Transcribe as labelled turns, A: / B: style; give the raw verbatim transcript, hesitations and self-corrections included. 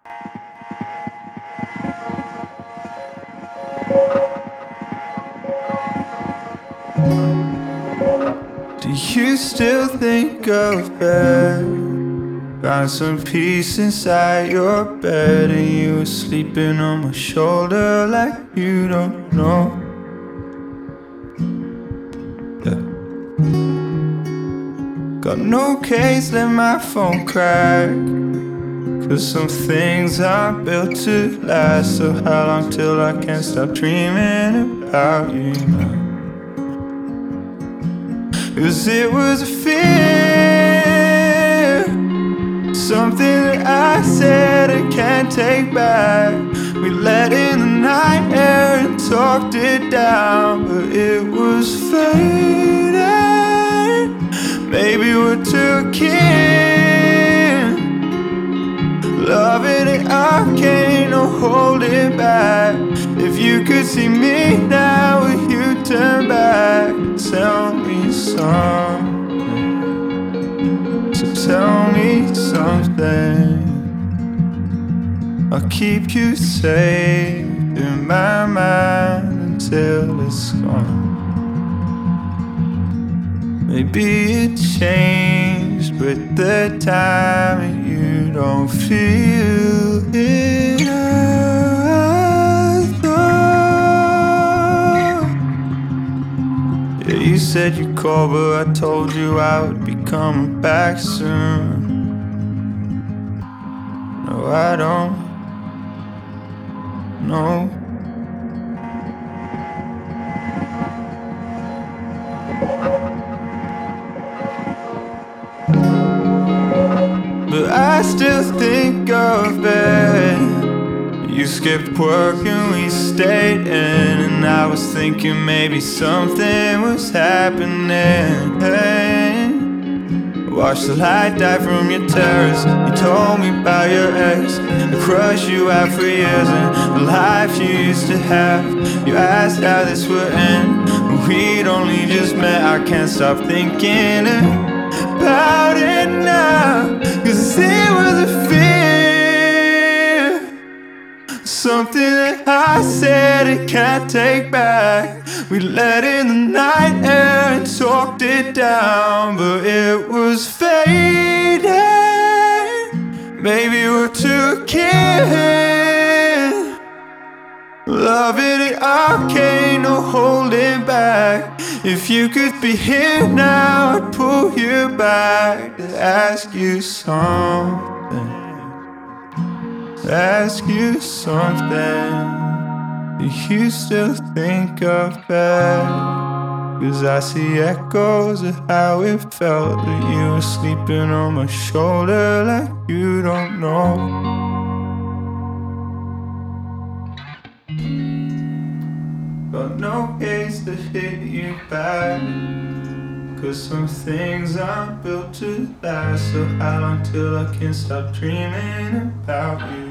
A: Do you still think of bed? Found some peace inside your bed, and you were sleeping on my shoulder like you don't know. Yeah. Got no case, let my phone crack, 'cause some things aren't built to last. So how long till I can't stop dreaming about you now? 'Cause it was a fear, something that I said I can't take back. We let in the night air and talked it down, but it was fading. Maybe we're too keen, loving it arcane, no holding back. If you could see me now, would you turn back and tell me something? So tell me something. I'll keep you safe in my mind until it's gone. Maybe it changed with the time, and you don't feel it. I thought, yeah, you said you'd call, but I told you I would be coming back soon. No, I don't know. But I still think of it. You skipped work and we stayed in, and I was thinking maybe something was happening. Hey, watch the light die from your terrace. You told me about your ex, I crushed you out for years, and the life you used to have. You asked how this would end, we'd only just met. I can't stop thinking about it now, 'cause it was a fear, something that I said I can't take back. We let in the night air and talked it down, but it was fading. Maybe we're too keen, loving it arcane, no holding back. If you could be here now, I'd pull you back to ask you something. Ask you something. Do you still think of that? 'Cause I see echoes of how it felt that you were sleeping on my shoulder like you don't know. Got no case to hit you back, 'cause some things aren't built to last. So how long till I can stop dreaming about you?